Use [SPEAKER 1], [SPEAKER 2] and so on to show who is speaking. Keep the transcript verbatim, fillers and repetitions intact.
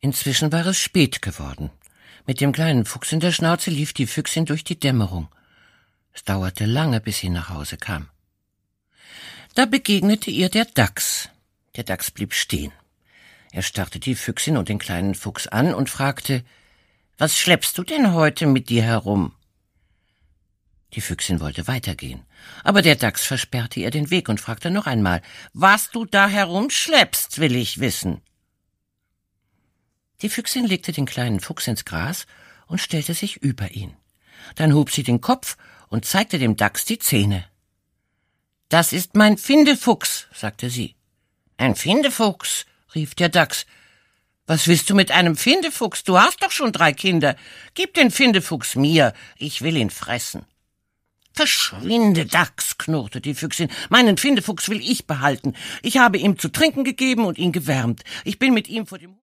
[SPEAKER 1] Inzwischen war es spät geworden. Mit dem kleinen Fuchs in der Schnauze lief die Füchsin durch die Dämmerung. Es dauerte lange, bis sie nach Hause kam. Da begegnete ihr der Dachs. Der Dachs blieb stehen. Er starrte die Füchsin und den kleinen Fuchs an und fragte: »Was schleppst du denn heute mit dir herum?« Die Füchsin wollte weitergehen, aber der Dachs versperrte ihr den Weg und fragte noch einmal: »Was du da herumschleppst, will ich wissen.« Die Füchsin legte den kleinen Fuchs ins Gras und stellte sich über ihn. Dann hob sie den Kopf und zeigte dem Dachs die Zähne. »Das ist mein Findefuchs«, sagte sie. »Ein Findefuchs«, rief der Dachs. »Was willst du mit einem Findefuchs? Du hast doch schon drei Kinder. Gib den Findefuchs mir, ich will ihn fressen.« »Verschwinde, Dachs«, knurrte die Füchsin. »Meinen Findefuchs will ich behalten. Ich habe ihm zu trinken gegeben und ihn gewärmt. Ich bin mit ihm vor dem